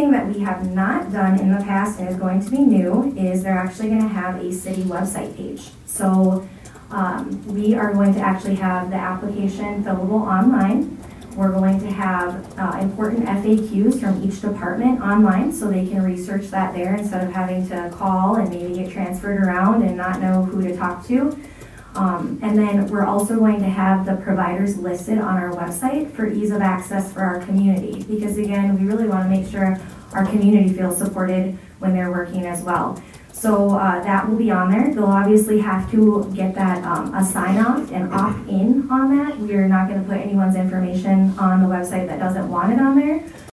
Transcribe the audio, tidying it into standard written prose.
thing that we have not done in the past and is going to be new is they're actually going to have a city website page. So we are going to actually have the application fillable online. We're going to have important FAQs from each department online so they can research that there instead of having to call and maybe get transferred around and not know who to talk to. And then we're also going to have the providers listed on our website for ease of access for our community, because again, we really want to make sure our community feels supported when they're working as well. So that will be on there. They'll obviously have to get that a sign off and opt in on that. We are not going to put anyone's information on the website that doesn't want it on there.